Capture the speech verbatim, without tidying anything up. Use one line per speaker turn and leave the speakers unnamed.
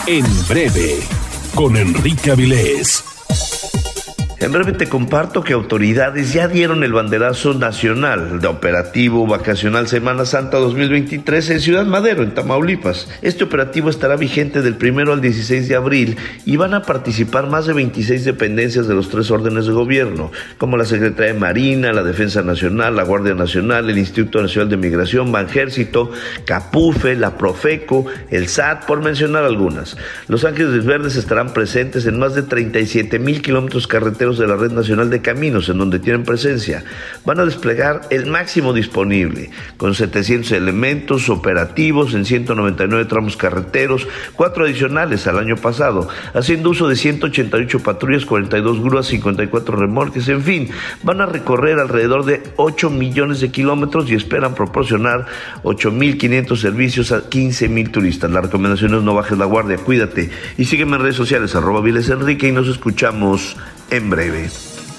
En breve, con Enrique Avilés.
En breve te comparto que autoridades ya dieron el banderazo nacional de operativo vacacional Semana Santa dos mil veintitrés en Ciudad Madero, en Tamaulipas. Este operativo estará vigente del primero al dieciséis de abril y van a participar más de veintiséis dependencias de los tres órdenes de gobierno, como la Secretaría de Marina, la Defensa Nacional, la Guardia Nacional, el Instituto Nacional de Migración, Banjército, Capufe, la Profeco, el S A T, por mencionar algunas. Los Ángeles Verdes estarán presentes en más de treinta y siete mil kilómetros carreteros de la Red Nacional de Caminos, en donde tienen presencia. Van a desplegar el máximo disponible, con setecientos elementos operativos en ciento noventa y nueve tramos carreteros, cuatro adicionales al año pasado, haciendo uso de ciento ochenta y ocho patrullas, cuarenta y dos grúas, cincuenta y cuatro remolques, en fin, van a recorrer alrededor de ocho millones de kilómetros y esperan proporcionar ocho mil quinientos servicios a quince mil turistas. La recomendación es: no bajes la guardia, cuídate y sígueme en redes sociales, arroba Viles Enrique, y nos escuchamos en breve.